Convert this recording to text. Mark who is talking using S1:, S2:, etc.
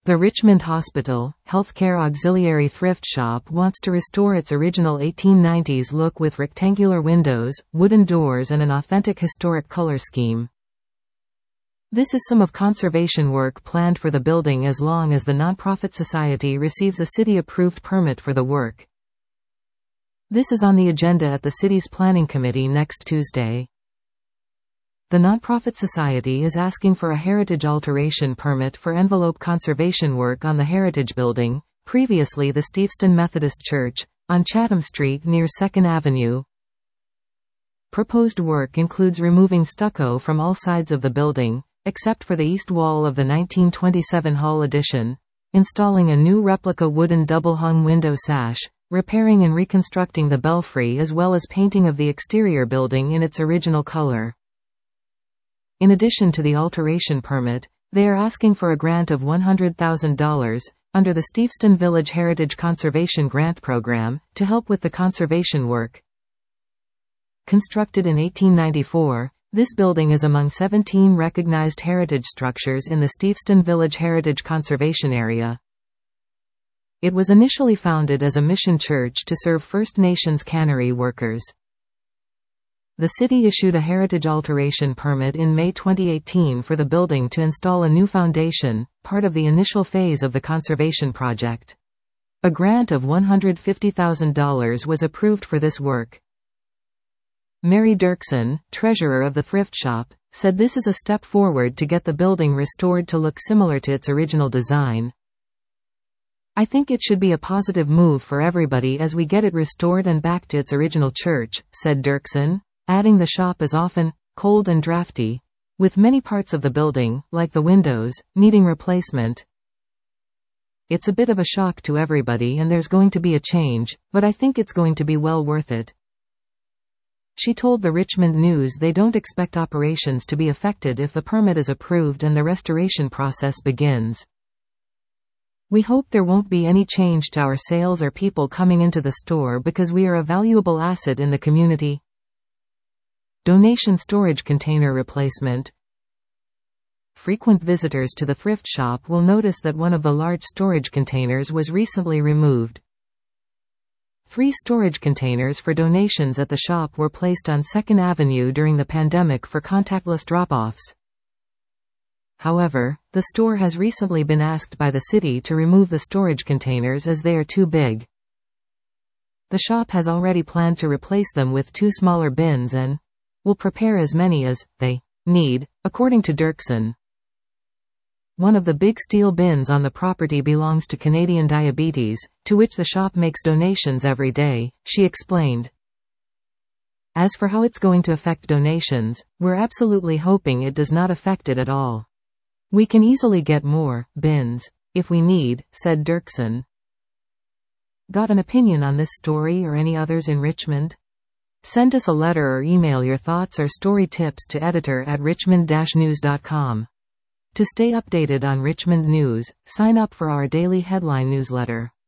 S1: The Richmond Hospital, Healthcare Auxiliary Thrift Shop wants to restore its original 1890s look with rectangular windows, wooden doors and an authentic historic color scheme. This is some of conservation work planned for the building as long as the nonprofit society receives a city-approved permit for the work. This is on the agenda at the city's planning committee next Tuesday. The nonprofit society is asking for a heritage alteration permit for envelope conservation work on the Heritage Building, previously the Steveston Methodist Church, on Chatham Street near 2nd Avenue. Proposed work includes removing stucco from all sides of the building, except for the east wall of the 1927 Hall addition, installing a new replica wooden double-hung window sash, repairing and reconstructing the belfry as well as painting of the exterior building in its original color. In addition to the alteration permit, they are asking for a grant of $100,000, under the Steveston Village Heritage Conservation Grant Program, to help with the conservation work. Constructed in 1894, this building is among 17 recognized heritage structures in the Steveston Village Heritage Conservation Area. It was initially founded as a mission church to serve First Nations cannery workers. The city issued a heritage alteration permit in May 2018 for the building to install a new foundation, part of the initial phase of the conservation project. A grant of $150,000 was approved for this work. Mary Dirksen, treasurer of the thrift shop, said this is a step forward to get the building restored to look similar to its original design. I think it should be a positive move for everybody as we get it restored and back to its original church, said Dirksen, adding the shop is often cold and drafty, with many parts of the building, like the windows, needing replacement. It's a bit of a shock to everybody and there's going to be a change, but I think it's going to be well worth it. She told the Richmond News they don't expect operations to be affected if the permit is approved and the restoration process begins. We hope there won't be any change to our sales or people coming into the store because we are a valuable asset in the community. Donation storage container replacement. Frequent visitors to the thrift shop will notice that one of the large storage containers was recently removed. 3 storage containers for donations at the shop were placed on 2nd Avenue during the pandemic for contactless drop-offs. However, the store has recently been asked by the city to remove the storage containers as they are too big. The shop has already planned to replace them with 2 smaller bins and will prepare as many as they need, according to Dirksen. One of the big steel bins on the property belongs to Canadian Diabetes, to which the shop makes donations every day, she explained. As for how it's going to affect donations, we're absolutely hoping it does not affect it at all. We can easily get more bins if we need, said Dirksen. Got an opinion on this story or any others in Richmond? Send us a letter or email your thoughts or story tips to editor@richmond-news.com. To stay updated on Richmond news, sign up for our daily headline newsletter.